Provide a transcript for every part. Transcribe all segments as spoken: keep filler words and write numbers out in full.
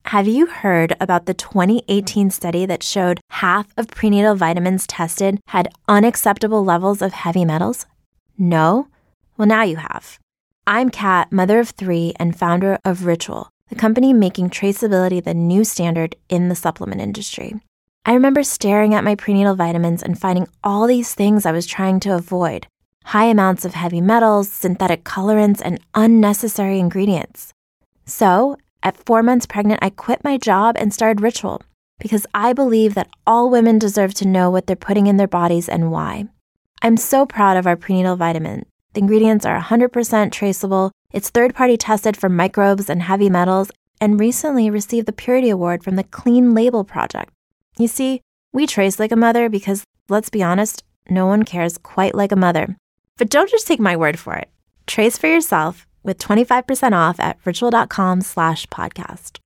Have you heard about the twenty eighteen study that showed half of prenatal vitamins tested had unacceptable levels of heavy metals? No? Well, now you have. I'm Kat, mother of three and founder of Ritual, the company making traceability the new standard in the supplement industry. I remember staring at my prenatal vitamins and finding all these things I was trying to avoid. High amounts of heavy metals, synthetic colorants, and unnecessary ingredients. So, at four months pregnant, I quit my job and started Ritual because I believe that all women deserve to know what they're putting in their bodies and why. I'm so proud of our prenatal vitamin. The ingredients are one hundred percent traceable, it's third-party tested for microbes and heavy metals, and recently received the Purity Award from the Clean Label Project. You see, we trace like a mother because, let's be honest, no one cares quite like a mother. But don't just take my word for it. Trace for yourself with twenty-five percent off at ritual.com slash podcast.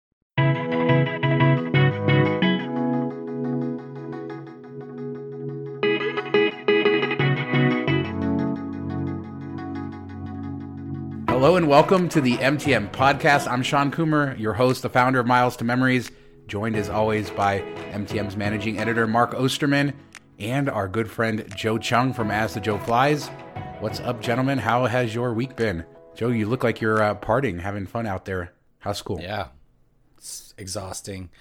Hello and welcome to the M T M Podcast. I'm Sean Coomer, your host, the founder of Miles to Memories, joined as always by M T M's managing editor, Mark Osterman, and our good friend, Joe Chung from As the Joe Flies. What's up, gentlemen? How has your week been? Joe, you look like you're uh, partying, having fun out there. How's school? Yeah, it's exhausting.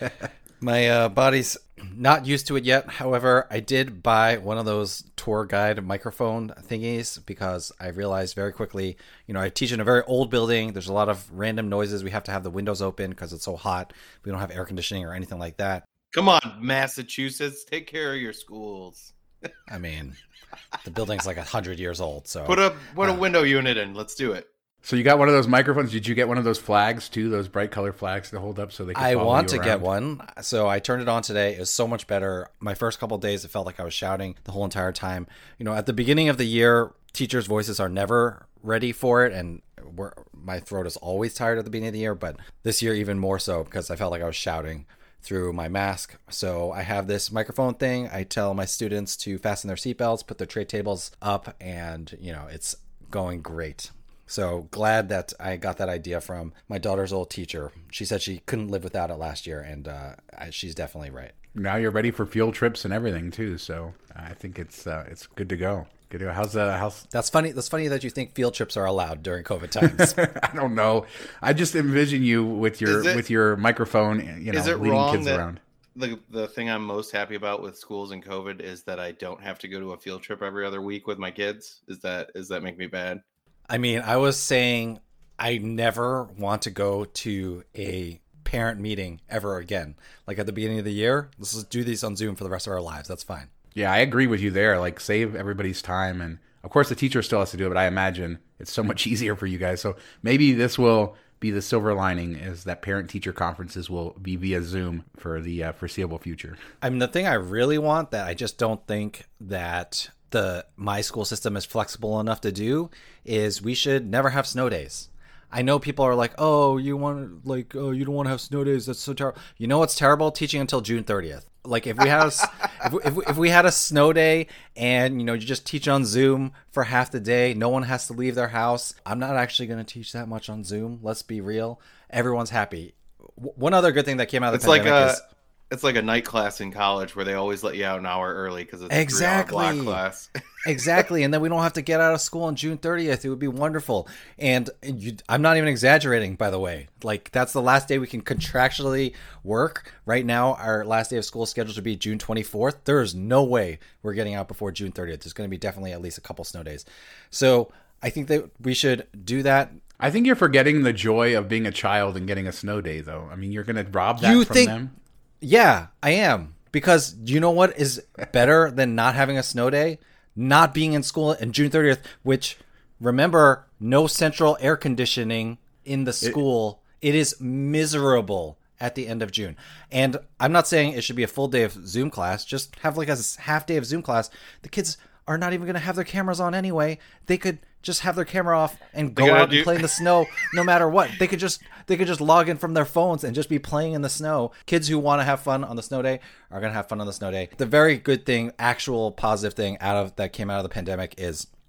My uh, body's not used to it yet. However, I did buy one of those tour guide microphone thingies because I realized very quickly, you know, I teach in a very old building. There's a lot of random noises. We have to have the windows open because it's so hot. We don't have air conditioning or anything like that. Come on, Massachusetts, take care of your schools. I mean, the building's like a hundred years old. So put a put a uh, window unit in. Let's do it. So you got one of those microphones. Did you get one of those flags too? Those bright color flags to hold up so they can I follow want you to around? get one. So I turned it on today. It was so much better. My first couple of days, it felt like I was shouting the whole entire time. You know, at the beginning of the year, teachers' voices are never ready for it. And we're, my throat is always tired at the beginning of the year. But this year, even more so because I felt like I was shouting through my mask. So I have this microphone thing. I tell my students to fasten their seatbelts, put their tray tables up, and, you know, it's going great. So glad that I got that idea from my daughter's old teacher. She said she couldn't live without it last year, and uh, she's definitely right. Now you're ready for field trips and everything too. So I think it's uh, it's good to go. Good to go. How's uh, how's? That's funny. That's funny that you think field trips are allowed during COVID times. I don't know. I just envision you with your it, with your microphone, you know, is it leading wrong kids that around. The the thing I'm most happy about with schools and COVID is that I don't have to go to a field trip every other week with my kids. Is that is that make me bad? I mean, I was saying I never want to go to a parent meeting ever again. Like at the beginning of the year, let's just do these on Zoom for the rest of our lives. That's fine. Yeah, I agree with you there. Like, save everybody's time. And of course, the teacher still has to do it, but I imagine it's so much easier for you guys. So maybe this will be the silver lining, is that parent-teacher conferences will be via Zoom for the uh, foreseeable future. I mean, the thing I really want that I just don't think that the my school system is flexible enough to do is we should never have snow days. I know people are like, oh, you want like, oh, you don't want to have snow days. That's so terrible. You know what's terrible? Teaching until June thirtieth. Like if we had a, if, if, if we had a snow day and, you know, you just teach on Zoom for half the day, no one has to leave their house. I'm not actually going to teach that much on Zoom. Let's be real. Everyone's happy. W- one other good thing that came out of the it's pandemic like a, is it's like a night class in college where they always let you out an hour early because it's exactly. a three-hour block class. Exactly. And then we don't have to get out of school on June thirtieth. It would be wonderful. And you, I'm not even exaggerating, by the way. Like, that's the last day we can contractually work. Right now, our last day of school is scheduled to be June twenty-fourth. There is no way we're getting out before June thirtieth. There's going to be definitely at least a couple snow days. So I think that we should do that. I think you're forgetting the joy of being a child and getting a snow day, though. I mean, you're going to rob that you from think, them. Yeah, I am. Because you know what is better than not having a snow day? Not being in school on June thirtieth, which, remember, no central air conditioning in the school. It, it is miserable at the end of June. And I'm not saying it should be a full day of Zoom class. Just have like a half day of Zoom class. The kids are not even going to have their cameras on anyway. They could just have their camera off and go out do- and play in the snow no matter what. They could just they could just log in from their phones and just be playing in the snow. Kids who want to have fun on the snow day are going to have fun on the snow day. The very good thing, actual positive thing out of that came out of the pandemic is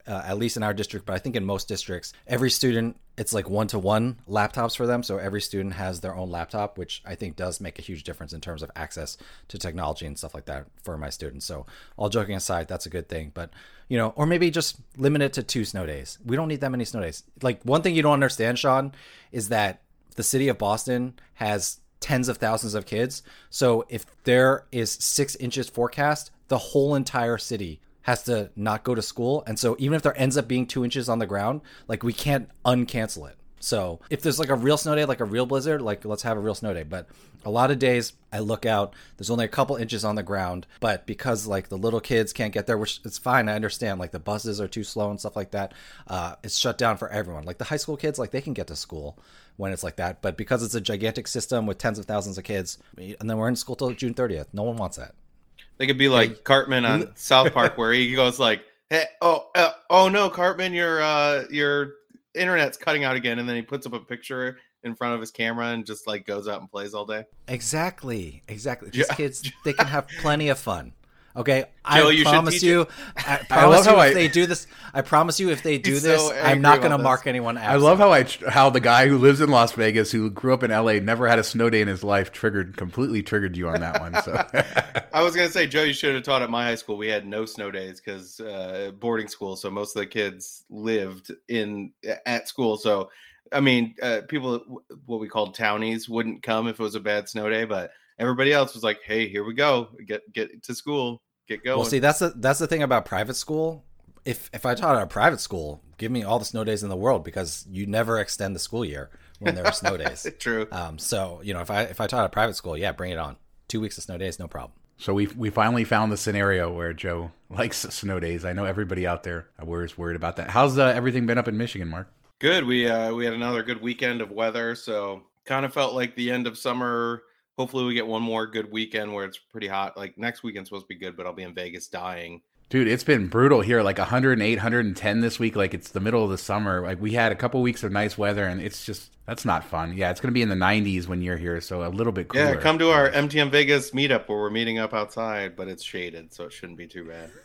uh, at least in our district, but I think in most districts, every student, it's like one-to-one laptops for them. So every student has their own laptop, which I think does make a huge difference in terms of access to technology and stuff like that for my students. So all joking aside, that's a good thing. But, you know, or maybe just limit it to two snow days. We don't need that many snow days. Like, one thing you don't understand, Sean, is that the city of Boston has tens of thousands of kids. So if there is six inches forecast, the whole entire city has to not go to school. And so even if there ends up being two inches on the ground, like, we can't uncancel it. So if there's like a real snow day, like a real blizzard, like, let's have a real snow day. But a lot of days I look out, there's only a couple inches on the ground, but because like the little kids can't get there, which it's fine. I understand, like the buses are too slow and stuff like that. Uh, it's shut down for everyone. Like the high school kids, like they can get to school when it's like that. But because it's a gigantic system with tens of thousands of kids, and then we're in school till June thirtieth, no one wants that. They could be like hey, Cartman on South Park, where he goes like, "Hey, oh, uh, oh no, Cartman, your uh, your internet's cutting out again," and then he puts up a picture in front of his camera and just like goes out and plays all day. Exactly, exactly. These yeah. kids, they can have plenty of fun. Okay, Joe, I you promise you. It. I promise I you, if I, they do this, I promise you, if they do this, so I'm not going to mark anyone out. I love how I how the guy who lives in Las Vegas, who grew up in L A, never had a snow day in his life, triggered completely triggered you on that one. So I was going to say, Joe, you should have taught at my high school. We had no snow days because uh, boarding school, so most of the kids lived in at school. So I mean, uh, people what we called townies wouldn't come if it was a bad snow day, but everybody else was like, "Hey, here we go, get get to school." Get going. Well, see, that's the that's the thing about private school. If if I taught at a private school, give me all the snow days in the world, because you never extend the school year when there are snow days. True. Um. So you know, if I if I taught at a private school, yeah, bring it on. Two weeks of snow days, no problem. So we we finally found the scenario where Joe likes snow days. I know everybody out there was worried about that. How's uh, everything been up in Michigan, Mark? Good. We uh we had another good weekend of weather, so kind of felt like the end of summer. Hopefully we get one more good weekend where it's pretty hot. Like next weekend's supposed to be good, but I'll be in Vegas dying. Dude, it's been brutal here. Like one hundred eight, one hundred ten this week. Like it's the middle of the summer. Like we had a couple weeks of nice weather, and it's just, that's not fun. Yeah, it's going to be in the nineties when you're here, so a little bit cooler. Yeah, come to our M T M Vegas meetup where we're meeting up outside, but it's shaded, so it shouldn't be too bad.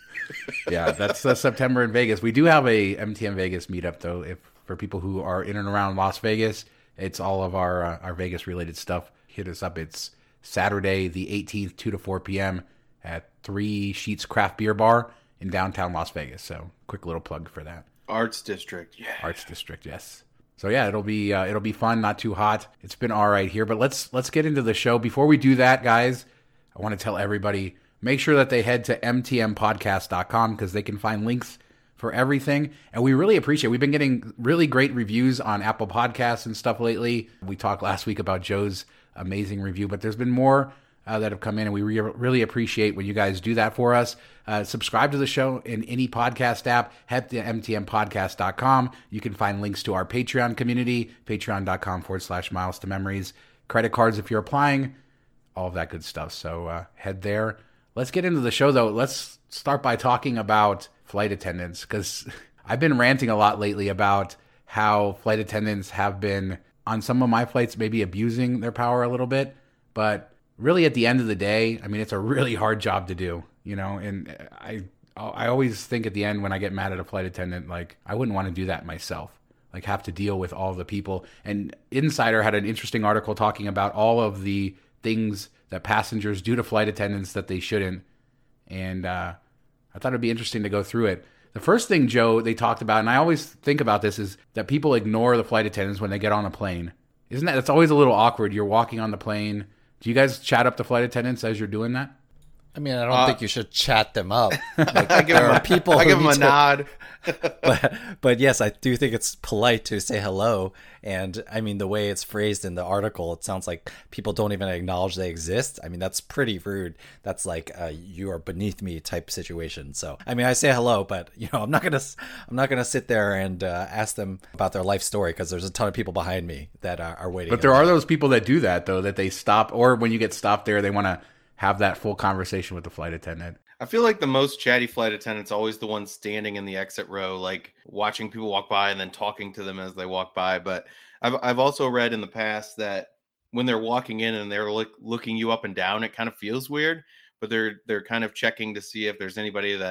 Yeah, that's uh, September in Vegas. We do have a M T M Vegas meetup, though, if for people who are in and around Las Vegas. It's all of our uh, our Vegas-related stuff. Hit us up. It's Saturday the eighteenth, two to four p.m. at Three Sheets Craft Beer Bar in downtown Las Vegas. So quick little plug for that. Arts District, yeah. Arts District, yes. So yeah, it'll be uh, it'll be fun, not too hot. It's been all right here, but let's let's get into the show. Before we do that, guys, I want to tell everybody, make sure that they head to m t m podcast dot com because they can find links for everything. And we really appreciate it. We've been getting really great reviews on Apple Podcasts and stuff lately. We talked last week about Joe's amazing review, but there's been more uh, that have come in, and we re- really appreciate when you guys do that for us. Uh, subscribe to the show in any podcast app. Head to m t m podcast dot com. You can find links to our Patreon community, patreon.com forward slash miles to memories, credit cards if you're applying, all of that good stuff. So uh, head there. Let's get into the show, though. Let's start by talking about flight attendants, because I've been ranting a lot lately about how flight attendants have been, on some of my flights, maybe abusing their power a little bit. But really, at the end of the day, I mean, it's a really hard job to do, you know, and I I always think at the end when I get mad at a flight attendant, like, I wouldn't want to do that myself, like have to deal with all the people. And Insider had an interesting article talking about all of the things that passengers do to flight attendants that they shouldn't. And uh, I thought it'd be interesting to go through it. The first thing, Joe, they talked about, and I always think about this, is that people ignore the flight attendants when they get on a plane. Isn't that, it's always a little awkward. You're walking on the plane. Do you guys chat up the flight attendants as you're doing that? I mean, I don't Uh, think you should chat them up. Like, I give there him are a, people I who give him need a to- nod. but, but yes, I do think it's polite to say hello. And I mean, the way it's phrased in the article, it sounds like people don't even acknowledge they exist. I mean, that's pretty rude. That's like a, you are beneath me type situation. So, I mean, I say hello, but you know, I'm not gonna, I'm not gonna sit there and uh, ask them about their life story, because there's a ton of people behind me that are, are waiting. But there are those people that do that, though, that they stop, or when you get stopped there, they want to have that full conversation with the flight attendant. I feel like the most chatty flight attendant's always the one standing in the exit row, like watching people walk by and then talking to them as they walk by. But I've I've also read in the past that when they're walking in and they're look, looking you up and down, it kind of feels weird. But they're they're kind of checking to see if there's anybody that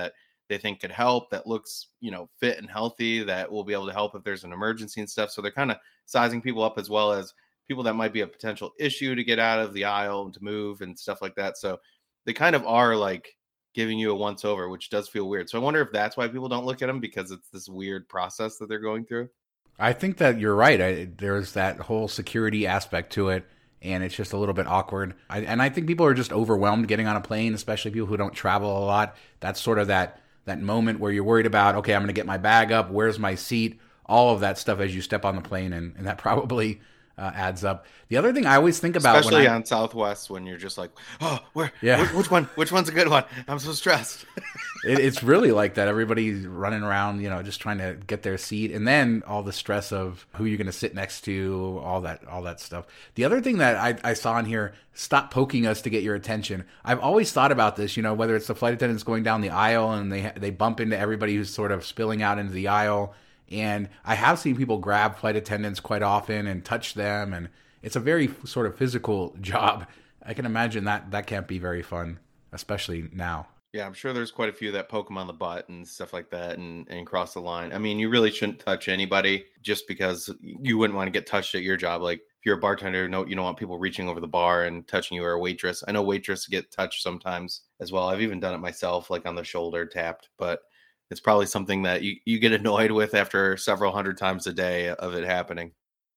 they think could help, that looks, you know, fit and healthy, that will be able to help if there's an emergency and stuff. So they're kind of sizing people up, as well as people that might be a potential issue to get out of the aisle and to move and stuff like that. So they kind of are like giving you a once over, which does feel weird. So I wonder if that's why people don't look at them, because it's this weird process that they're going through. I think that you're right. I, there's that whole security aspect to it, and it's just a little bit awkward. I, and I think people are just overwhelmed getting on a plane, especially people who don't travel a lot. That's sort of that that moment where you're worried about, okay, I'm going to get my bag up. Where's my seat? All of that stuff as you step on the plane, and, and that probably uh, adds up. The other thing I always think about, especially when I, on Southwest, when you're just like, oh, where? Yeah. Which, which one? Which one's a good one? I'm so stressed. it, it's really like that. Everybody's running around, you know, just trying to get their seat, and then all the stress of who you're going to sit next to, all that, all that stuff. The other thing that I, I saw in here: stop poking us to get your attention. I've always thought about this, you know, whether it's the flight attendants going down the aisle and they they bump into everybody who's sort of spilling out into the aisle. And I have seen people grab flight attendants quite often and touch them, and it's a very sort of physical job. I can imagine that that can't be very fun, especially now. Yeah, I'm sure there's quite a few that poke them on the butt and stuff like that, and, and cross the line. I mean, you really shouldn't touch anybody just because you wouldn't want to get touched at your job. Like if you're a bartender, no, you don't want people reaching over the bar and touching you, or a waitress. I know waitresses get touched sometimes as well. I've even done it myself, like on the shoulder, tapped, but it's probably something that you, you get annoyed with after several hundred times a day of it happening.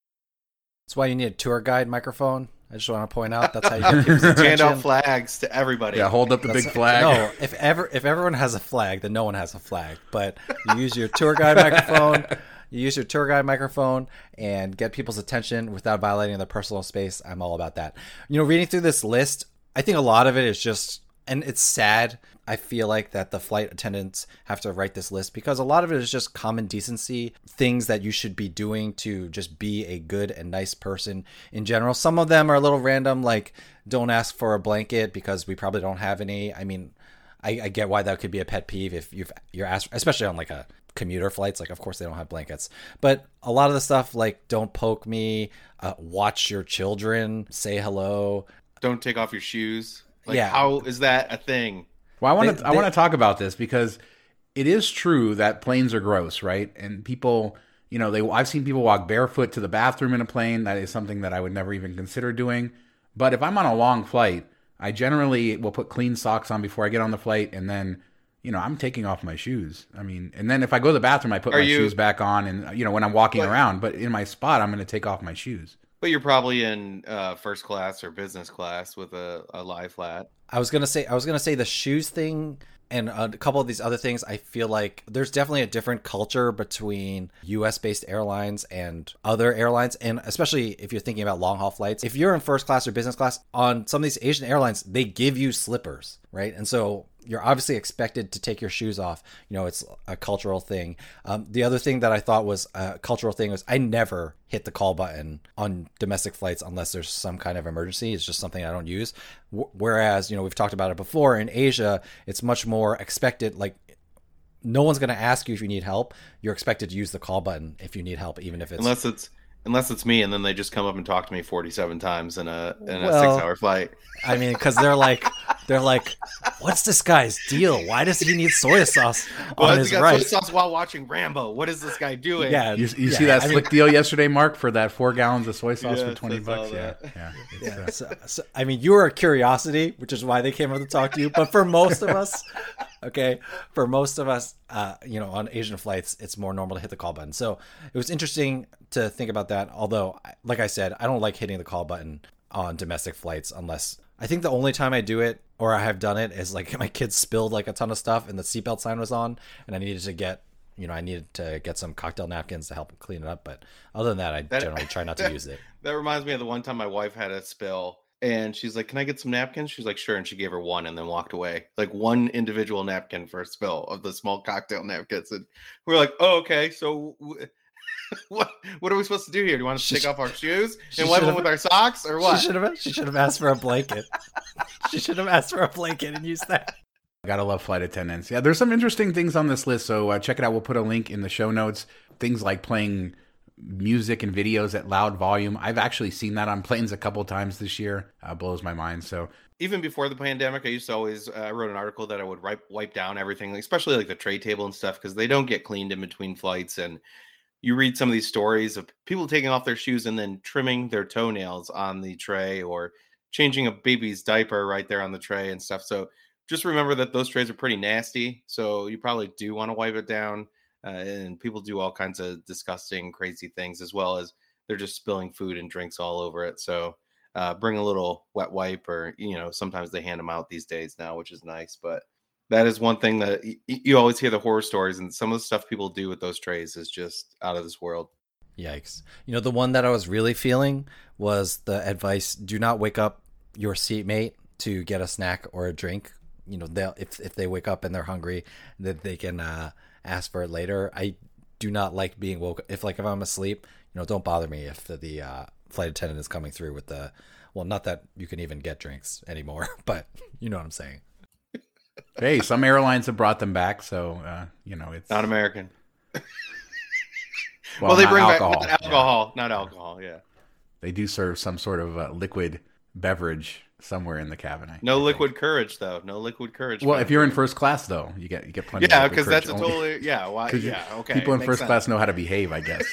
That's why you need a tour guide microphone. I just want to point out that's how you get people's hand out attention. flags to everybody. Yeah, hold up the That's- big flag. No, if ever if everyone has a flag, then no one has a flag. But you use your tour guide microphone. You use your tour guide microphone and get people's attention without violating their personal space. I'm all about that. You know, reading through this list, I think a lot of it is just, and it's sad. I feel like that the flight attendants have to write this list because a lot of it is just common decency, things that you should be doing to just be a good and nice person in general. Some of them are a little random, like don't ask for a blanket because we probably don't have any. I mean, I, I get why that could be a pet peeve if you've, you're asked, especially on like a commuter flights. Like, of course they don't have blankets, but a lot of the stuff like don't poke me, uh, watch your children, say hello. Don't take off your shoes. Like, Yeah. how is that a thing? Well, I want They- to I they- want to talk about this because it is true that planes are gross, right? And people, you know, they I've seen people walk barefoot to the bathroom in a plane. That is something that I would never even consider doing. But if I'm on a long flight, I generally will put clean socks on before I get on the flight, and then, you know, I'm taking off my shoes. I mean, and then if I go to the bathroom, I put Are my you- shoes back on, and you know, when I'm walking But- around. But in my spot, I'm going to take off my shoes. But you're probably in uh, first class or business class with a, a lie flat. I was gonna say I was gonna say the shoes thing and a couple of these other things. I feel like there's definitely a different culture between U S based airlines and other airlines, and especially if you're thinking about long haul flights. If you're in first class or business class on some of these Asian airlines, they give you slippers, right? And so you're obviously expected to take your shoes off. You know, it's a cultural thing. Um, the other thing that I thought was a cultural thing was I never hit the call button on domestic flights unless there's some kind of emergency. It's just something I don't use. W- whereas, you know, we've talked about it before in Asia, it's much more expected. Like, no one's going to ask you if you need help. You're expected to use the call button if you need help, even if it's Unless it's unless it's me, and then they just come up and talk to me forty-seven times in a in a Well, six hour flight. I mean, because they're like, they're like, what's this guy's deal? Why does he need soy sauce Well, on he his got soy rice? sauce while watching Rambo. What is this guy doing? Yeah, You, you yeah, see that I mean- slick deal yesterday, Mark, for that four gallons of soy sauce for Yes, twenty I saw bucks? Yeah, that. yeah. It's, Yeah, uh, so, so, I mean, you were a curiosity, which is why they came up to talk to you. But for most of us, okay, for most of us, uh, you know, on Asian flights, it's more normal to hit the call button. So it was interesting to think about that. Although, like I said, I don't like hitting the call button on domestic flights unless I think the only time I do it or I have done it is like my kids spilled like a ton of stuff and the seatbelt sign was on and I needed to get, you know, I needed to get some cocktail napkins to help clean it up. But other than that, I That- generally try not to use it. That reminds me of the one time my wife had a spill, and she's like, "Can I get some napkins?" She's like, "Sure," and she gave her one, and then walked away. Like one individual napkin for a spill of the small cocktail napkins, and we're like, "Oh, okay. So, w- what what are we supposed to do here? Do you want us to She- take off our shoes she and wipe them should've- with our socks, or what?" She should have. She should have asked for a blanket. She should have asked for a blanket and used that. Gotta love flight attendants. Yeah, there's some interesting things on this list, so uh, check it out. We'll put a link in the show notes. Things like playing music and videos at loud volume. I've actually seen that on planes a couple times this year. Uh, blows my mind. So even before the pandemic, I used to always, uh, I wrote an article that I would wipe, wipe down everything, especially like the tray table and stuff, because they don't get cleaned in between flights. And you read some of these stories of people taking off their shoes and then trimming their toenails on the tray, or changing a baby's diaper right there on the tray and stuff. So just remember that those trays are pretty nasty. So you probably do want to wipe it down. Uh, and people do all kinds of disgusting, crazy things, as well as they're just spilling food and drinks all over it. So uh, bring a little wet wipe, or, you know, sometimes they hand them out these days now, which is nice. But that is one thing that y- you always hear the horror stories, and some of the stuff people do with those trays is just out of this world. Yikes. You know, the one that I was really feeling was the advice, do not wake up your seatmate to get a snack or a drink. You know, they'll, if, if they wake up and they're hungry, that they can uh, ask for it later. I do not like being woke. If like, if I'm asleep, you know, don't bother me if the, the uh, flight attendant is coming through with the, well, not that you can even get drinks anymore, but you know what I'm saying. Hey, some airlines have brought them back, so uh, you know, it's Not American. well, well, they not bring alcohol. back not alcohol, yeah. not alcohol. Yeah. They do serve some sort of uh, liquid beverage somewhere in the cabin. I, No I liquid courage, though. No liquid courage. Well, if you're in first class, though, you get you get plenty. Yeah, of because liquid that's a courage only. totally yeah. Why? Yeah. Okay. People in Makes first sense. class know how to behave, I guess.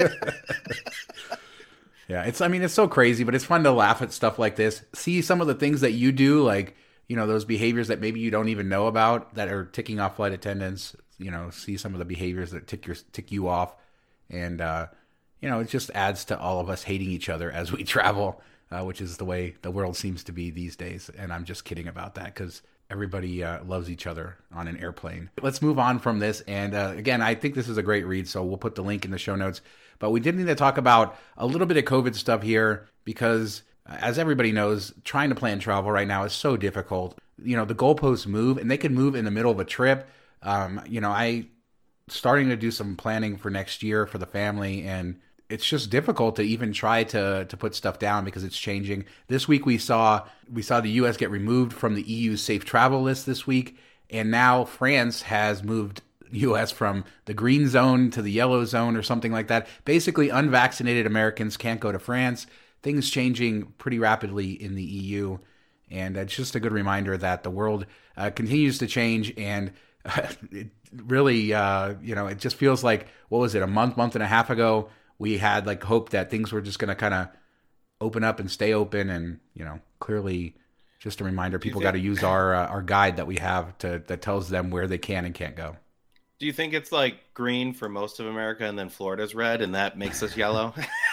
Yeah, it's. I mean, it's so crazy, but it's fun to laugh at stuff like this. See some of the things that you do, like, you know, those behaviors that maybe you don't even know about that are ticking off flight attendants. You know, see some of the behaviors that tick your tick you off, and uh, you know, it just adds to all of us hating each other as we travel, uh, which is the way the world seems to be these days. And I'm just kidding about that, because everybody uh, loves each other on an airplane. Let's move on from this. And uh, again, I think this is a great read, so we'll put the link in the show notes. But we did need to talk about a little bit of COVID stuff here, because as everybody knows, trying to plan travel right now is so difficult. You know, the goalposts move, and they can move in the middle of a trip. Um, you know, I starting to do some planning for next year for the family, and it's just difficult to even try to to put stuff down because it's changing. This week we saw we saw the U S get removed from the E U's safe travel list this week, and now France has moved U S from the green zone to the yellow zone or something like that. Basically, unvaccinated Americans can't go to France. Things changing pretty rapidly in the E U, and it's just a good reminder that the world uh, continues to change, and uh, it really, uh, you know, it just feels like, what was it, a month, month and a half ago, we had like hope that things were just going to kind of open up and stay open, and, you know, clearly just a reminder, people got to use our uh, our guide that we have to that tells them where they can and can't go. Do you think it's like green for most of America, and then Florida's red, and that makes us yellow?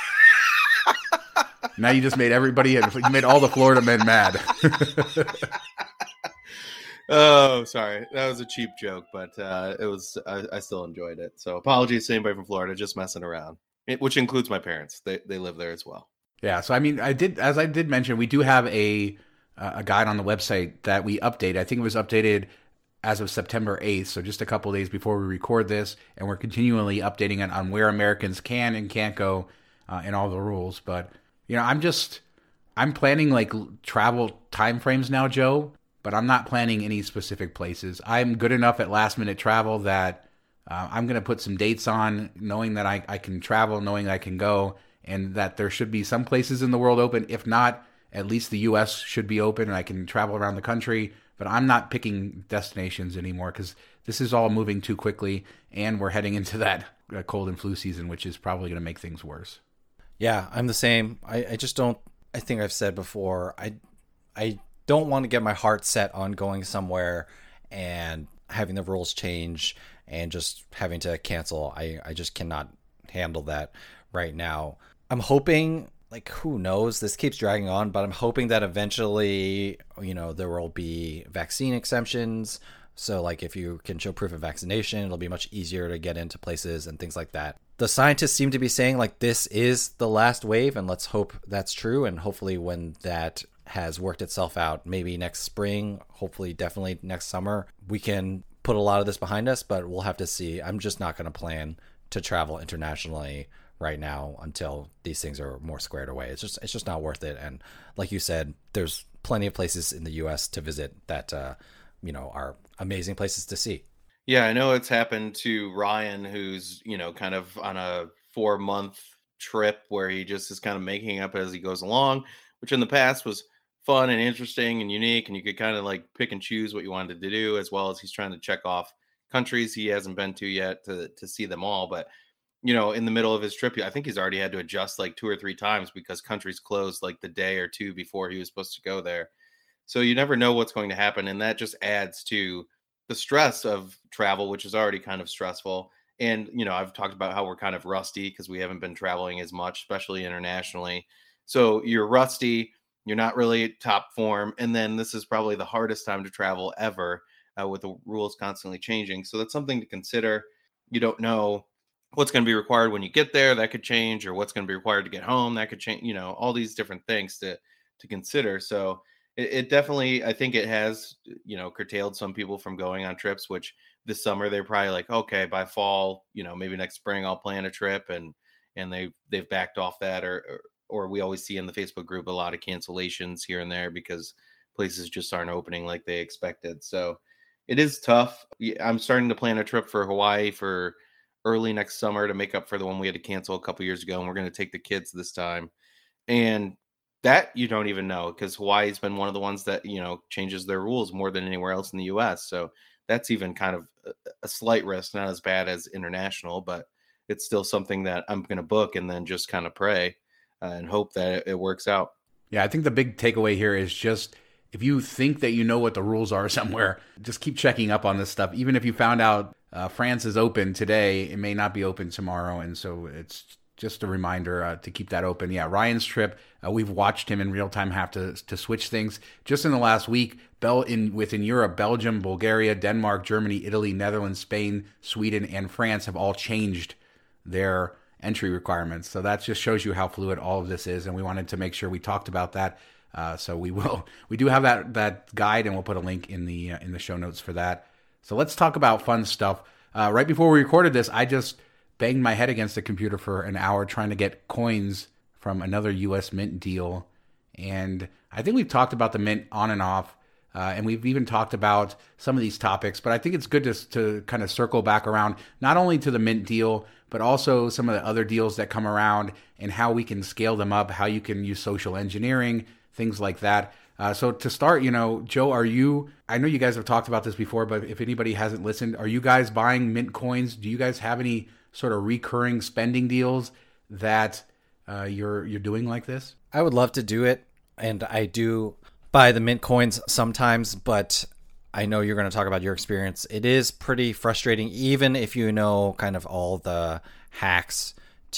Now you just made everybody, you made all the Florida men mad. Oh, sorry. That was a cheap joke, but uh, it was. I, I still enjoyed it. So apologies to anybody from Florida, just messing around, it, which includes my parents. They they live there as well. Yeah. So, I mean, I did, as I did mention, we do have a a guide on the website that we update. I think it was updated as of September eighth, so just a couple of days before we record this, and we're continually updating it on where Americans can and can't go uh, and all the rules. But, you know, I'm just, I'm planning like travel timeframes now, Joe, but I'm not planning any specific places. I'm good enough at last minute travel that uh, I'm going to put some dates on, knowing that I, I can travel, knowing that I can go, and that there should be some places in the world open. If not, at least the U S should be open and I can travel around the country. But I'm not picking destinations anymore because this is all moving too quickly, and we're heading into that uh, cold and flu season, which is probably going to make things worse. Yeah, I'm the same. I, I just don't, I think I've said before, I, I don't want to get my heart set on going somewhere and having the rules change and just having to cancel. I, I just cannot handle that right now. I'm hoping, like, who knows, this keeps dragging on, but I'm hoping that eventually, you know, there will be vaccine exemptions. So, like, if you can show proof of vaccination, it'll be much easier to get into places and things like that. The scientists seem to be saying, like, this is the last wave, and let's hope that's true. And hopefully when that has worked itself out, maybe next spring, hopefully definitely next summer, we can put a lot of this behind us, but we'll have to see. I'm just not going to plan to travel internationally right now until these things are more squared away. It's just it's just not worth it. And like you said, there's plenty of places in the U S to visit that uh, you know, are amazing places to see. Yeah, I know it's happened to Ryan, who's, you know, kind of on a four month trip where he just is kind of making up as he goes along, which in the past was fun and interesting and unique. And you could kind of like pick and choose what you wanted to do, as well as he's trying to check off countries he hasn't been to yet to, to see them all. But, you know, in the middle of his trip, I think he's already had to adjust like two or three times because countries closed like the day or two before he was supposed to go there. So you never know what's going to happen. And that just adds to the stress of travel, which is already kind of stressful. And, you know, I've talked about how we're kind of rusty because we haven't been traveling as much, especially internationally. So you're rusty, you're not really at top form. And then this is probably the hardest time to travel ever uh, with the rules constantly changing. So that's something to consider. You don't know what's going to be required when you get there. That could change, or what's going to be required to get home. That could change, you know, all these different things to, to consider. So it, it definitely, I think it has, you know, curtailed some people from going on trips, which this summer they're probably like, okay, by fall, you know, maybe next spring I'll plan a trip, and and they they've backed off that, or, or or we always see in the Facebook group a lot of cancellations here and there because places just aren't opening like they expected. So it is tough. I'm starting to plan a trip for Hawaii for early next summer to make up for the one we had to cancel a couple years ago, and we're going to take the kids this time. And that you don't even know, because Hawaii's been one of the ones that, you know, changes their rules more than anywhere else in the U S. So that's even kind of a, a slight risk, not as bad as international, but it's still something that I'm going to book and then just kind of pray uh, and hope that it, it works out. Yeah, I think the big takeaway here is just, if you think that you know what the rules are somewhere, just keep checking up on this stuff. Even if you found out uh, France is open today, it may not be open tomorrow. And so it's just a reminder uh, to keep that open. Yeah, Ryan's trip, uh, we've watched him in real time have to to switch things. Just in the last week, Bel in within Europe, Belgium, Bulgaria, Denmark, Germany, Italy, Netherlands, Spain, Sweden, and France have all changed their entry requirements. So that just shows you how fluid all of this is. And we wanted to make sure we talked about that. Uh, so we will, we do have that that guide, and we'll put a link in the uh, in the show notes for that. So let's talk about fun stuff. Uh, right before we recorded this, I just banged my head against the computer for an hour trying to get coins from another U S Mint deal. And I think we've talked about the Mint on and off, uh, and we've even talked about some of these topics, but I think it's good to, to kind of circle back around, not only to the Mint deal, but also some of the other deals that come around and how we can scale them up, how you can use social engineering, things like that. Uh, so to start, you know, Joe, are you, I know you guys have talked about this before, but if anybody hasn't listened, are you guys buying Mint coins? Do you guys have any sort of recurring spending deals that uh, you're you're doing like this? I would love to do it, and I do buy the Mint coins sometimes, but I know you're going to talk about your experience. It is pretty frustrating, even if you know kind of all the hacks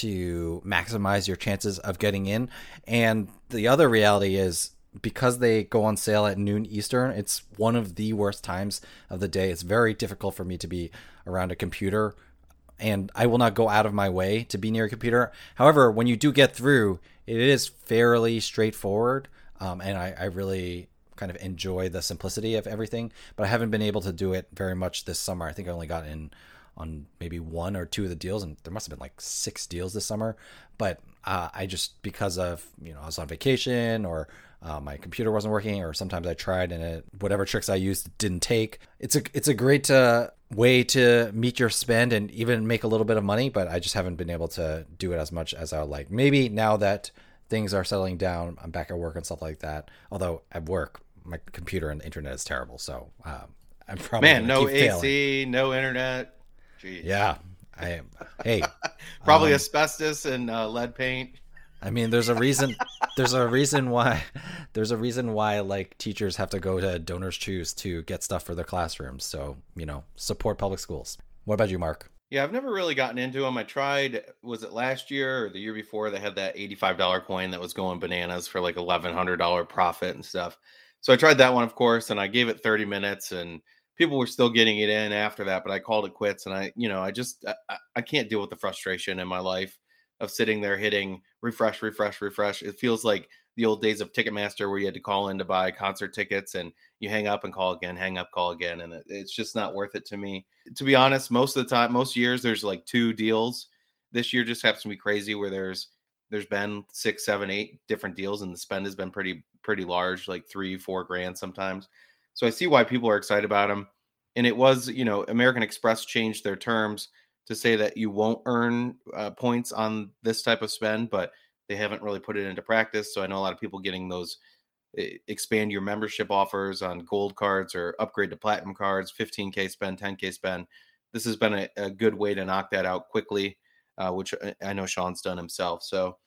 to maximize your chances of getting in. And the other reality is, because they go on sale at noon Eastern, it's one of the worst times of the day. It's very difficult for me to be around a computer, and I will not go out of my way to be near a computer. However, when you do get through, it is fairly straightforward, um, and I, I really kind of enjoy the simplicity of everything, but I haven't been able to do it very much this summer. I think I only got in on maybe one or two of the deals, and there must have been like six deals this summer, but uh, I just, because of, you know, I was on vacation, or uh, my computer wasn't working, or sometimes I tried and it, whatever tricks I used didn't take. It's a it's a great uh, way to meet your spend and even make a little bit of money, but I just haven't been able to do it as much as I would like. Maybe now that things are settling down, I'm back at work and stuff like that. Although at work, my computer and the internet is terrible, so um, I'm probably man, no keep A C, failing. No internet. Jeez. Yeah, I am. Hey, probably um, asbestos and uh, lead paint. I mean, there's a reason. There's a reason why. There's a reason why like teachers have to go to Donors Choose to get stuff for their classrooms. So, you know, support public schools. What about you, Mark? Yeah, I've never really gotten into them. I tried. Was it last year or the year before? They had that eighty-five dollars coin that was going bananas for like eleven hundred dollars profit and stuff. So I tried that one, of course, and I gave it thirty minutes, and people were still getting it in after that, but I called it quits. And I, you know, I just, I, I can't deal with the frustration in my life of sitting there hitting refresh, refresh, refresh. It feels like the old days of Ticketmaster where you had to call in to buy concert tickets and you hang up and call again, hang up, call again. And it, it's just not worth it to me. To be honest, most of the time, most years, there's like two deals. This year just happens to be crazy where there's, there's been six, seven, eight different deals, and the spend has been pretty, pretty large, like three, four grand sometimes. So I see why people are excited about them. And it was, you know, American Express changed their terms to say that you won't earn uh, points on this type of spend, but they haven't really put it into practice. So I know a lot of people getting those expand your membership offers on gold cards or upgrade to platinum cards, fifteen K spend, ten K spend. This has been a, a good way to knock that out quickly, uh, which I know Sean's done himself. So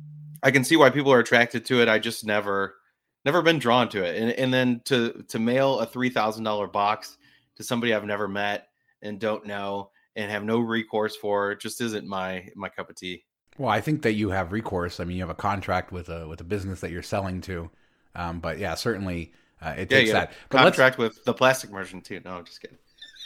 I can see why people are attracted to it. I just never, never been drawn to it. And, and then to, to mail a three thousand dollars box to somebody I've never met and don't know and have no recourse for, it just isn't my, my cup of tea. Well, I think that you have recourse. I mean, you have a contract with a, with a business that you're selling to. Um, but yeah, certainly uh, it yeah, takes yeah. that. But contract with the plastic merchant too. No, I'm just kidding.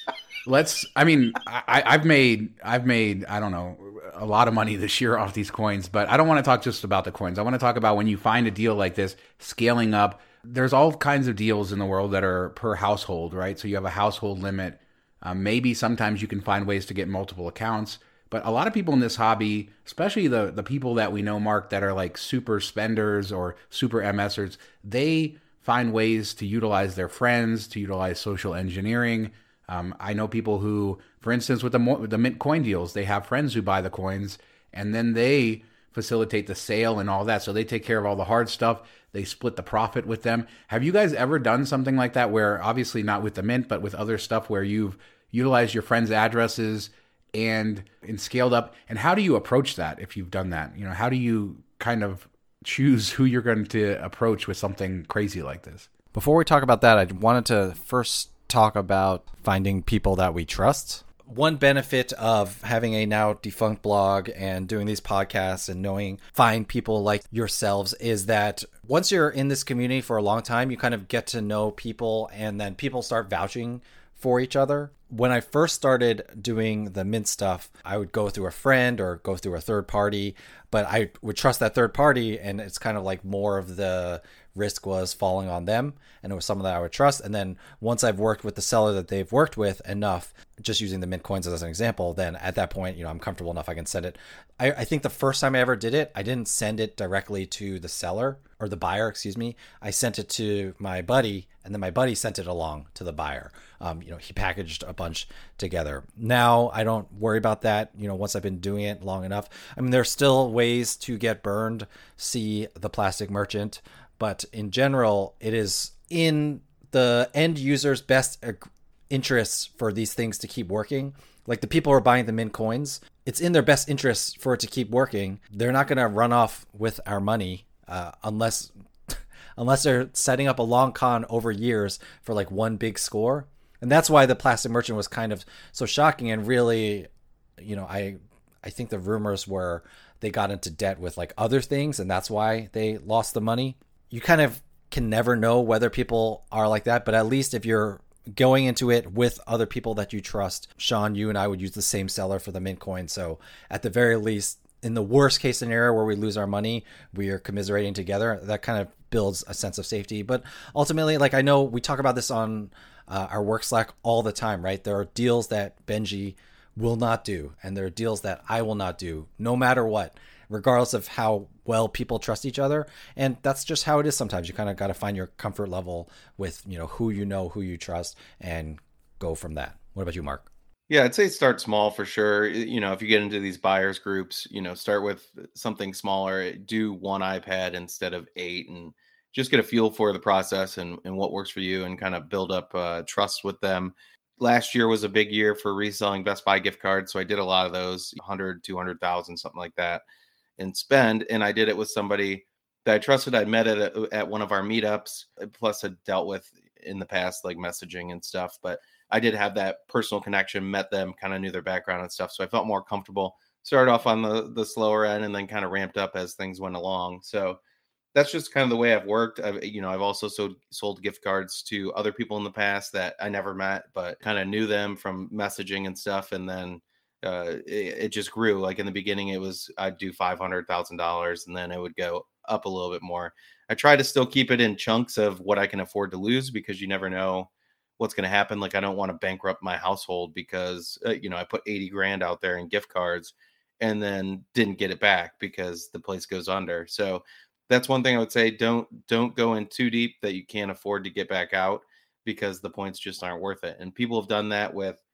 Let's, I mean, I, I've made, I've made, I don't know, a lot of money this year off these coins, but I don't want to talk just about the coins. I want to talk about when you find a deal like this, scaling up. There's all kinds of deals in the world that are per household, right? So you have a household limit. Um, maybe sometimes you can find ways to get multiple accounts, but a lot of people in this hobby, especially the, the people that we know, Mark, that are like super spenders or super MSers, they find ways to utilize their friends, to utilize social engineering. Um, I know people who, for instance, with the with the mint coin deals, they have friends who buy the coins and then they facilitate the sale and all that. So they take care of all the hard stuff. They split the profit with them. Have you guys ever done something like that where, obviously not with the mint, but with other stuff where you've utilized your friends' addresses and, and scaled up? And how do you approach that if you've done that? You know, how do you kind of choose who you're going to approach with something crazy like this? Before we talk about that, I wanted to first talk about finding people that we trust. One benefit of having a now defunct blog and doing these podcasts and knowing find people like yourselves is that once you're in this community for a long time, you kind of get to know people and then people start vouching for each other. When I first started doing the mint stuff, I would go through a friend or go through a third party, but I would trust that third party, and it's kind of like more of the risk was falling on them, and it was someone that I would trust. And then once I've worked with the seller that they've worked with enough, just using the mint coins as an example, then at that point, you know, I'm comfortable enough I can send it. I, I think the first time I ever did it, I didn't send it directly to the seller or the buyer, excuse me. I sent it to my buddy, and then my buddy sent it along to the buyer. Um, you know, he packaged a bunch together. Now I don't worry about that. You know, once I've been doing it long enough, I mean, there's still ways to get burned. See the plastic merchant. But in general, it is in the end user's best interests for these things to keep working. Like the people who are buying the mint coins, it's in their best interests for it to keep working. They're not going to run off with our money uh, unless unless they're setting up a long con over years for like one big score. And that's why the plastic merchant was kind of so shocking. And really, you know, I I think the rumors were they got into debt with like other things, and that's why they lost the money. You kind of can never know whether people are like that, but at least if you're going into it with other people that you trust, Sean, you and I would use the same seller for the mint coin. So at the very least, in the worst case scenario where we lose our money, we are commiserating together. That kind of builds a sense of safety. But ultimately, like I know we talk about this on uh, our work Slack all the time, right? There are deals that Benji will not do, and there are deals that I will not do, no matter what, regardless of how well people trust each other. And that's just how it is sometimes. You kind of got to find your comfort level with, you know, who you know, who you trust, and go from that. What about you, Mark? Yeah, I'd say start small for sure. You know, if you get into these buyers groups, you know, start with something smaller, do one iPad instead of eight, and just get a feel for the process and, and what works for you, and kind of build up uh, trust with them. Last year was a big year for reselling Best Buy gift cards. So I did a lot of those, one hundred, two hundred thousand, something like that, and spend. And I did it with somebody that I trusted. I met at, a, at one of our meetups, plus had dealt with in the past, like messaging and stuff. But I did have that personal connection, met them, kind of knew their background and stuff. So I felt more comfortable. Started off on the, the slower end and then kind of ramped up as things went along. So that's just kind of the way I've worked. I've, you know, I've also sold, sold gift cards to other people in the past that I never met, but kind of knew them from messaging and stuff. And then uh, it, it just grew. Like in the beginning, it was, I'd do five hundred thousand dollars and then it would go up a little bit more. I try to still keep it in chunks of what I can afford to lose, because you never know what's going to happen. Like I don't want to bankrupt my household because, uh, you know, I put eighty grand out there in gift cards and then didn't get it back because the place goes under. So that's one thing I would say. Don't, don't go in too deep that you can't afford to get back out, because the points just aren't worth it. And people have done that with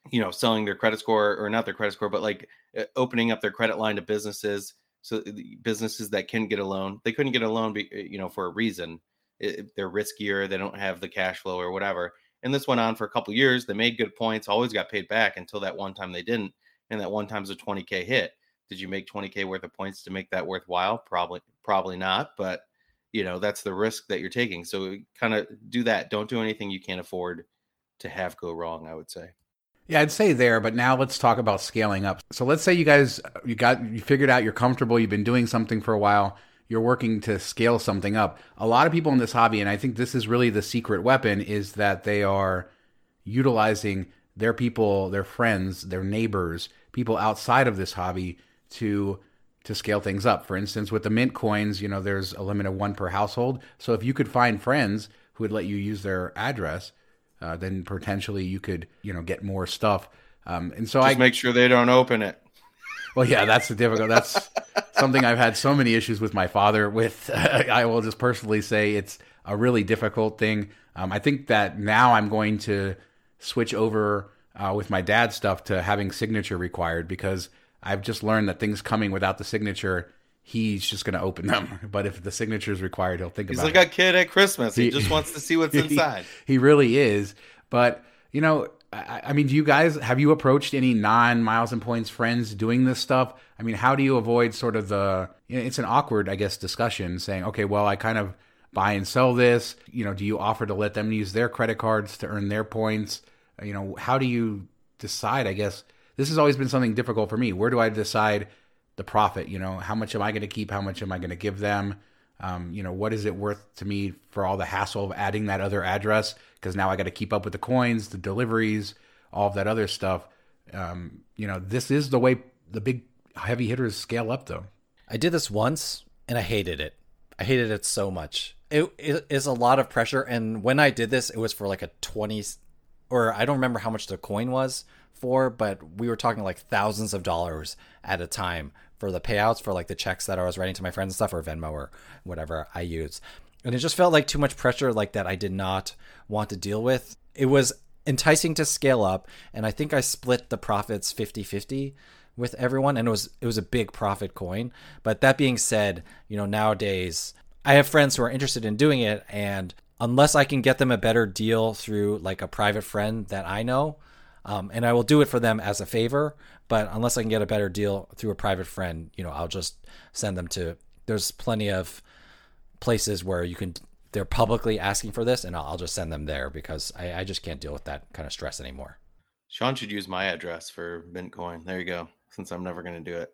you know, selling their credit score, or not their credit score, but like uh, opening up their credit line to businesses. So the businesses that can get a loan, they couldn't get a loan, be, you know, for a reason. It, they're riskier. They don't have the cash flow or whatever. And this went on for a couple of years. They made good points, always got paid back until that one time they didn't. And that one time's a twenty K hit. Did you make twenty K worth of points to make that worthwhile? Probably, probably not. But, you know, that's the risk that you're taking. So kind of do that. Don't do anything you can't afford to have go wrong, I would say. Yeah, I'd say there, but now let's talk about scaling up. So let's say you guys, you got, you figured out you're comfortable, you've been doing something for a while, you're working to scale something up. A lot of people in this hobby, and I think this is really the secret weapon, is that they are utilizing their people, their friends, their neighbors, people outside of this hobby to to scale things up. For instance, with the mint coins, you know, there's a limit of one per household. So if you could find friends who would let you use their address, uh, then potentially you could, you know, get more stuff. Um, and so Just I make sure they don't open it. Well, yeah, that's the difficult. That's something I've had so many issues with my father with. I will just personally say it's a really difficult thing. Um, I think that now I'm going to switch over uh, with my dad's stuff to having signature required, because I've just learned that things coming without the signature, he's just going to open them. But if the signature is required, he'll think He's about like it. a kid at Christmas. He, he just wants to see what's inside. He, he really is. But, you know, I, I mean, do you guys, have you approached any non-Miles and Points friends doing this stuff? I mean, how do you avoid sort of the, you know, it's an awkward, I guess, discussion saying, okay, well, I kind of buy and sell this. You know, do you offer to let them use their credit cards to earn their points? You know, how do you decide, I guess? This has always been something difficult for me. Where do I decide the profit? You know, how much am I going to keep? How much am I going to give them? Um, you know, what is it worth to me for all the hassle of adding that other address? Because now I got to keep up with the coins, the deliveries, all of that other stuff. Um, you know, this is the way the big heavy hitters scale up, though. I did this once and I hated it. I hated it so much. It, it is a lot of pressure. And when I did this, it was for like a twenty, or I don't remember how much the coin was for, but we were talking like thousands of dollars at a time for the payouts for like the checks that I was writing to my friends and stuff, or Venmo or whatever I use. And it just felt like too much pressure, like that I did not want to deal with. It was enticing to scale up, and I think I split the profits fifty-fifty with everyone, and it was it was a big profit coin. But that being said, you know, nowadays I have friends who are interested in doing it, and unless I can get them a better deal through like a private friend that I know, Um, and I will do it for them as a favor, but unless I can get a better deal through a private friend, you know, I'll just send them to, there's plenty of places where you can, they're publicly asking for this, and I'll, I'll just send them there, because I, I just can't deal with that kind of stress anymore. Sean should use my address for Mintcoin. There you go. Since I'm never going to do it.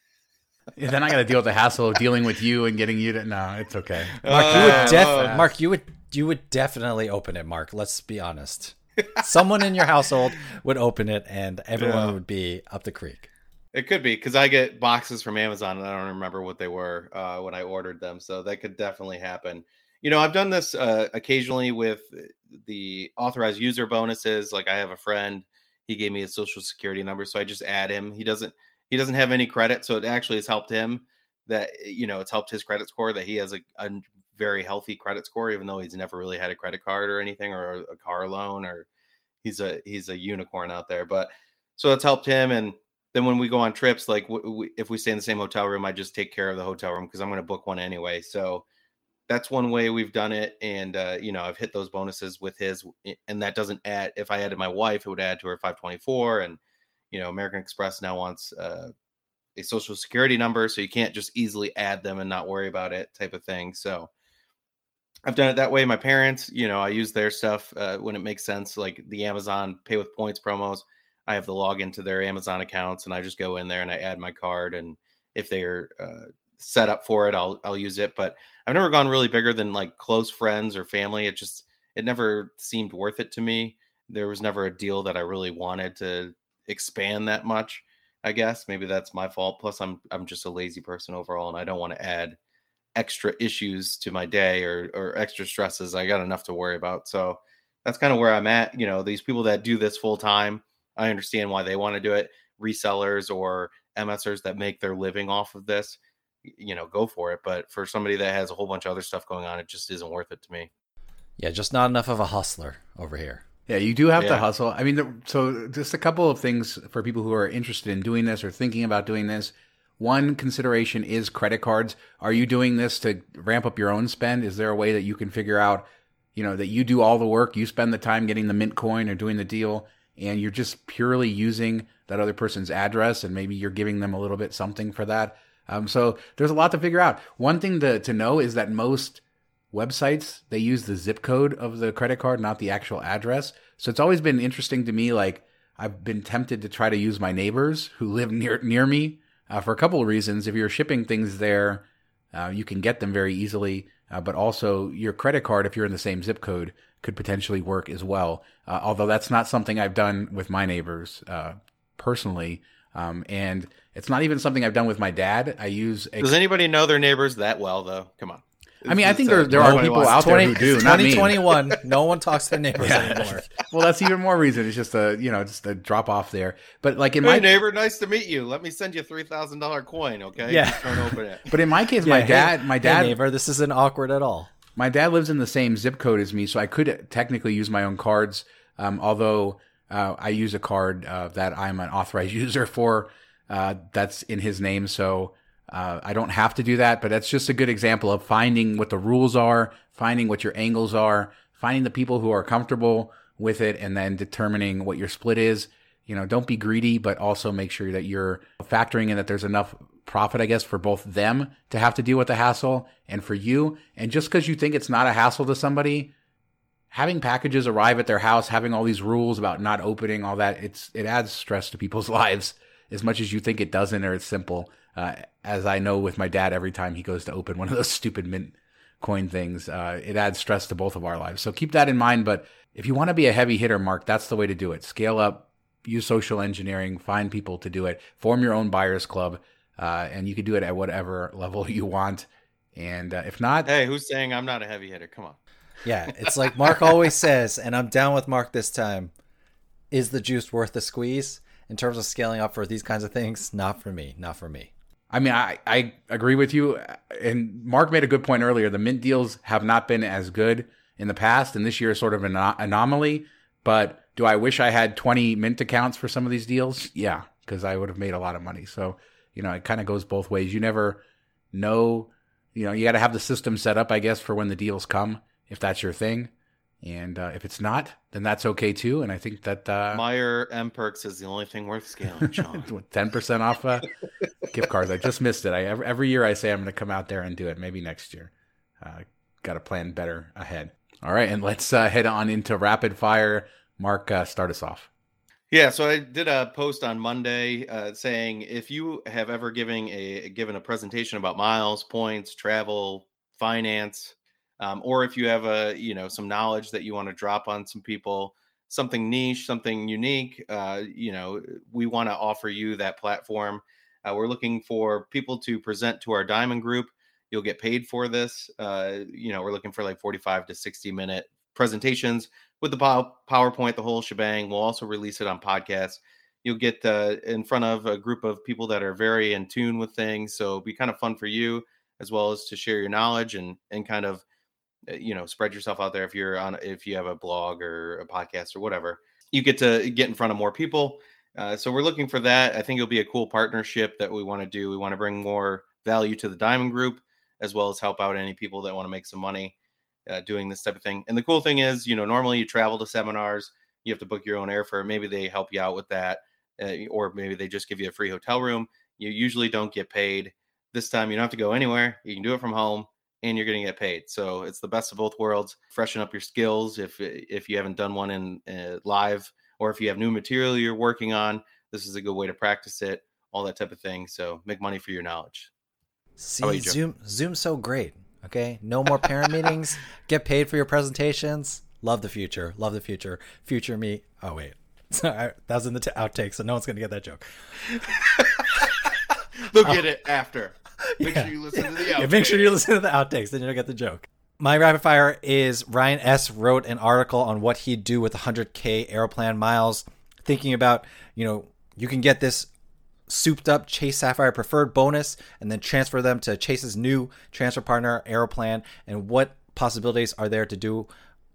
Yeah, then I got to deal with the hassle of dealing with you and getting you to, no, it's okay. Mark, you would Uh, def- uh, Mark, you would, you would definitely open it, Mark. Let's be honest. Someone in your household would open it, and everyone Yeah. would be up the creek. It could be, because I get boxes from Amazon and I don't remember what they were uh, when I ordered them. So that could definitely happen. You know, I've done this uh, occasionally with the authorized user bonuses. Like, I have a friend, he gave me a social security number, so I just add him. He doesn't, he doesn't have any credit. So it actually has helped him that, you know, it's helped his credit score, that he has a, a very healthy credit score, even though he's never really had a credit card or anything, or a car loan, or he's a, he's a unicorn out there. But so it's helped him. And then when we go on trips, like w- w- if we stay in the same hotel room, I just take care of the hotel room, because I'm going to book one anyway. So that's one way we've done it. And, uh, you know, I've hit those bonuses with his, and that doesn't add, if I added my wife, it would add to her five twenty-four. And, you know, American Express now wants uh, a social security number, so you can't just easily add them and not worry about it, type of thing. So I've done it that way. My parents, you know, I use their stuff uh, when it makes sense, like the Amazon Pay with Points promos. I have the login to their Amazon accounts, and I just go in there and I add my card. And if they're uh, set up for it, I'll I'll use it. But I've never gone really bigger than like close friends or family. It just, it never seemed worth it to me. There was never a deal that I really wanted to expand that much, I guess. Maybe that's my fault. Plus, I'm I'm just a lazy person overall, and I don't want to add extra issues to my day, or or extra stresses. I got enough to worry about. So that's kind of where I'm at. You know, these people that do this full time, I understand why they want to do it. Resellers or MSers that make their living off of this, you know, go for it. But for somebody that has a whole bunch of other stuff going on, it just isn't worth it to me. Yeah, just not enough of a hustler over here. Yeah, you do have Yeah. to hustle. I mean, the, so just a couple of things for people who are interested in doing this or thinking about doing this. One consideration is credit cards. Are you doing this to ramp up your own spend? Is there a way that you can figure out, you know, that you do all the work, you spend the time getting the mint coin or doing the deal, and you're just purely using that other person's address, and maybe you're giving them a little bit something for that. Um, so there's a lot to figure out. One thing to, to know is that most websites, they use the zip code of the credit card, not the actual address. So it's always been interesting to me. Like, I've been tempted to try to use my neighbors who live near near me uh, for a couple of reasons. If you're shipping things there, uh, you can get them very easily. Uh, but also your credit card, if you're in the same zip code, could potentially work as well. Uh, although that's not something I've done with my neighbors uh, personally. Um, and it's not even something I've done with my dad. I use a Does anybody know their neighbors that well, though? Come on. I mean, I It's, think uh, there there are nobody people wants- out there who do, not me. twenty twenty-one, no one talks to their neighbors Yeah. anymore. Well, that's even more reason. It's just a, you know, just a drop off there. But like in Hey my neighbor, nice to meet you. Let me send you a three thousand dollar coin, okay? Yeah. Just don't open it. but in my case, Yeah, my hey- dad, my hey, dad, neighbor, this isn't awkward at all. my dad lives in the same zip code as me, so I could technically use my own cards. Um, although uh, I use a card uh, that I'm an authorized user for, uh, that's in his name, so uh, I don't have to do that. But that's just a good example of finding what the rules are, finding what your angles are, finding the people who are comfortable with it, and then determining what your split is. You know, don't be greedy, but also make sure that you're factoring in that there's enough profit, I guess, for both them to have to deal with the hassle and for you. And just because you think it's not a hassle to somebody, having packages arrive at their house, having all these rules about not opening, all that, it's it adds stress to people's lives as much as you think it doesn't or it's simple. Uh, as I know with my dad, every time he goes to open one of those stupid mint coin things, uh, it adds stress to both of our lives. So keep that in mind. But if you want to be a heavy hitter, Mark, that's the way to do it. Scale up, use social engineering, find people to do it, form your own buyers club, uh, and you can do it at whatever level you want. And uh, if not, Hey, who's saying I'm not a heavy hitter? Come on. Yeah, it's like Mark always says, and I'm down with Mark this time. Is the juice worth the squeeze? In terms of scaling up for these kinds of things, not for me, not for me. I mean, I, I agree with you. And Mark made a good point earlier. The mint deals have not been as good in the past, and this year is sort of an anomaly. But do I wish I had twenty mint accounts for some of these deals? Yeah, because I would have made a lot of money. So, you know, it kind of goes both ways. You never know. You know, you got to have the system set up, I guess, for when the deals come, if that's your thing. And uh, if it's not, then that's okay too. And I think that uh, Meyer M Perks is the only thing worth scaling, Sean. ten percent off uh, gift cards. I just missed it. I every, every year I say I'm going to come out there and do it. Maybe next year. Uh, got to plan better ahead. All right, and let's uh, head on into rapid fire. Mark, uh, start us off. Yeah, so I did a post on Monday uh, saying if you have ever given a given a presentation about miles, points, travel, finance, um, or if you have a you know some knowledge that you want to drop on some people, something niche, something unique, uh, you know, we want to offer you that platform. Uh, we're looking for people to present to our Diamond Group. You'll get paid for this. Uh, you know, we're looking for like forty-five to sixty minute presentations with the pow- PowerPoint, the whole shebang. We'll also release it on podcasts. You'll get uh, in front of a group of people that are very in tune with things. So it'll be kind of fun for you, as well as to share your knowledge and and kind of, you know, spread yourself out there. If you're on, if you have a blog or a podcast or whatever, you get to get in front of more people. Uh, so we're looking for that. I think it'll be a cool partnership that we want to do. We want to bring more value to the Diamond Group, as well as help out any people that want to make some money uh, doing this type of thing. And the cool thing is, you know, normally you travel to seminars, you have to book your own airfare. Maybe they help you out with that, uh, or maybe they just give you a free hotel room. You usually don't get paid. This time you don't have to go anywhere. You can do it from home, and you're going to get paid. So it's the best of both worlds. Freshen up your skills if if you haven't done one in uh, live, or if you have new material you're working on. This is a good way to practice it, all that type of thing. So make money for your knowledge. See, you, Joe? Zoom, Zoom's so great. Okay, no more parent meetings. Get paid for your presentations. Love the future. Love the future. Future me. Oh wait, Sorry, that was in the t- outtake, so no one's gonna get that joke. They'll get it after. Make Yeah. sure you listen to the outtakes. Yeah, make sure you listen to the outtakes, then you'll get the joke. My rapid fire is Ryan S. wrote an article on what he'd do with one hundred K Aeroplan miles, thinking about, you know, you can get this souped up Chase Sapphire Preferred bonus and then transfer them to Chase's new transfer partner, Aeroplan, and what possibilities are there to do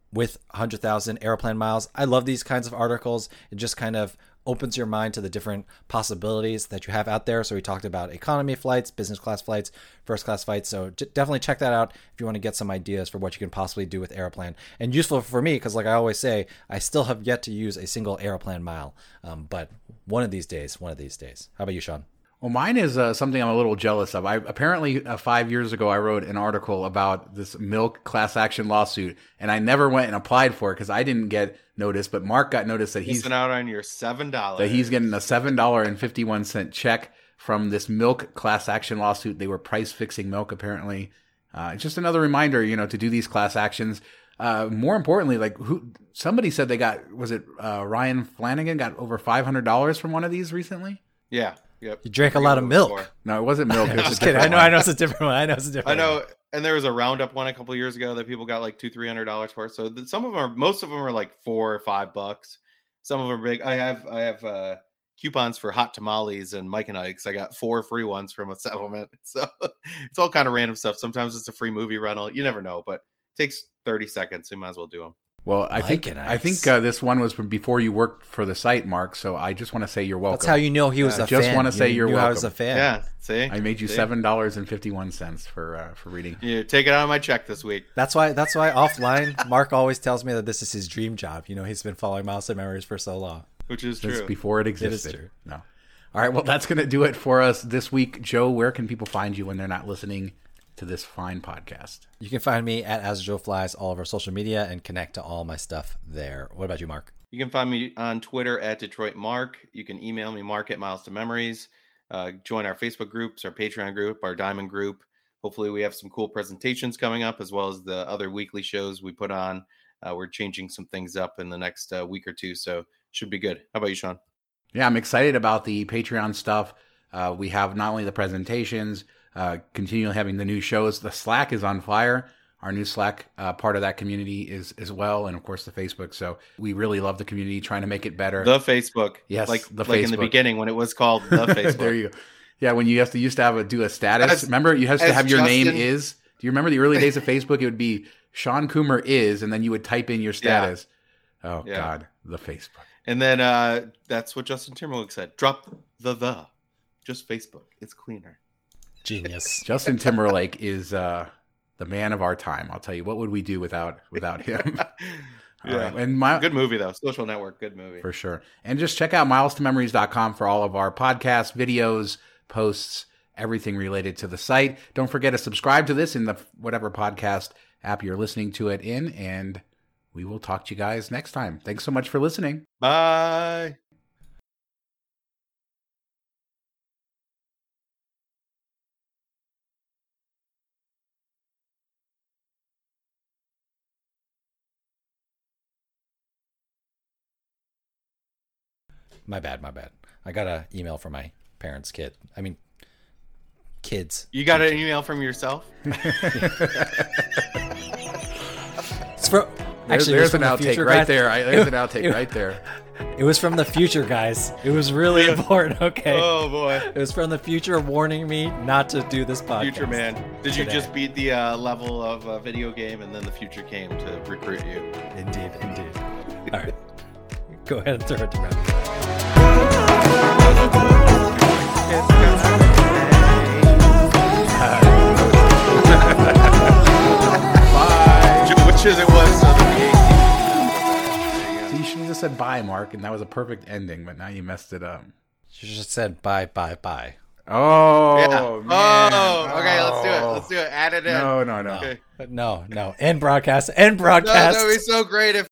with one hundred thousand airplane miles. I love these kinds of articles. It just kind of opens your mind to the different possibilities that you have out there. So we talked about economy flights, business class flights, first class flights. So j- definitely check that out if you want to get some ideas for what you can possibly do with Aeroplan. And useful for me because, like I always say, I still have yet to use a single Aeroplan mile. Um, but one of these days, one of these days. How about you, Sean? Well, mine is uh, something I'm a little jealous of. I apparently uh, five years ago I wrote an article about this milk class action lawsuit, and I never went and applied for it because I didn't get notice. But Mark got notice that he's missing out on your seven dollars. That he's getting a seven dollar and fifty one cent check from this milk class action lawsuit. They were price fixing milk apparently. Uh, it's just another reminder, you know, to do these class actions. Uh, more importantly, like who somebody said they got was it uh, Ryan Flanagan got over five hundred dollars from one of these recently. Yeah. Yep. You drank a lot of milk. No, it wasn't milk. It was Just kidding. I know. one. I know it's a different one. I know it's a different. I know. One. And there was a Roundup one a couple years ago that people got like two, three hundred dollars for. So th- some of them are, most of them are like four or five bucks. Some of them are big. I have, I have uh, coupons for hot tamales and Mike and Ike's. I got four free ones from a settlement. So it's all kind of random stuff. Sometimes it's a free movie rental. You never know, but it takes thirty seconds. So you might as well do them. Well, I Mike think and I Ike's. think uh, this one was from before you worked for the site, Mark. So I just want to say you're welcome. That's how you know he was I a just fan. wanna say You you're knew I was welcome. a fan. Yeah. See, I made you See? seven dollars and fifty one cents for uh, for reading. You take it out of my check this week. That's why. That's why offline, Mark always tells me that this is his dream job. You know, he's been following Miles to Memories for so long. Which is That's true. before it existed. true. No. All right. Well, that's going to do it for us this week. Joe, where can people find you when they're not listening to this fine podcast? You can find me at As Joe Flies all over social media and connect to all my stuff there. What about you, Mark? You can find me on Twitter at Detroit Mark. You can email me, Mark at Miles to Memories. Uh, join our Facebook groups, our Patreon group, our Diamond group. Hopefully we have some cool presentations coming up as well as the other weekly shows we put on. Uh, we're changing some things up in the next uh, week or two, so should be good. How about you, Sean? Yeah, I'm excited about the Patreon stuff. Uh, we have not only the presentations, uh, continually having the new shows. The Slack is on fire. Our new Slack uh, part of that community is as well, and of course the Facebook. So we really love the community, trying to make it better. The Facebook. Yes, like the like in the Facebook. beginning when it was called the Facebook. There you go. Yeah, when you have to used to have a do a status. As- remember, you have to as have your name Justin- is. Do you remember the early days of Facebook? It would be Sean Coomer is, and then you would type in your status. Oh Yeah. God, the Facebook. And then uh, that's what Justin Timberlake said. Drop the the. Just Facebook. It's cleaner. Genius. Justin Timberlake is uh, the man of our time. I'll tell you, what would we do without without him? All Yeah. right. And my, Good movie, though. Social Network. Good movie. for sure. And just check out miles to memories dot com for all of our podcasts, videos, posts, everything related to the site. Don't forget to subscribe to this in the whatever podcast app you're listening to it in, and we will talk to you guys next time. Thanks so much for listening. Bye. My bad. My bad. I got an email from my parents' kid. I mean, kids. You got an email from yourself? It's from. There's, Actually, it was there's an from the outtake future, right guys. there. I, there's an It- outtake it- right there. It was from the future, guys. It was really important. Okay. Oh, boy. It was from the future warning me not to do this podcast. Future man. Did you Today. just beat the uh, level of uh, video game and then the future came to recruit you? Indeed, indeed. All right. Go ahead and throw it to Brad. Which is it was. Uh, So you should have just said bye, Mark, and that was a perfect ending, but now you messed it up. You just said bye, bye, bye. Oh, yeah. man. Oh, okay. Let's do it. Oh. Let's do it. Add it in. No, no, no. Okay. No, no. End broadcast. End No, broadcast. that would be so great if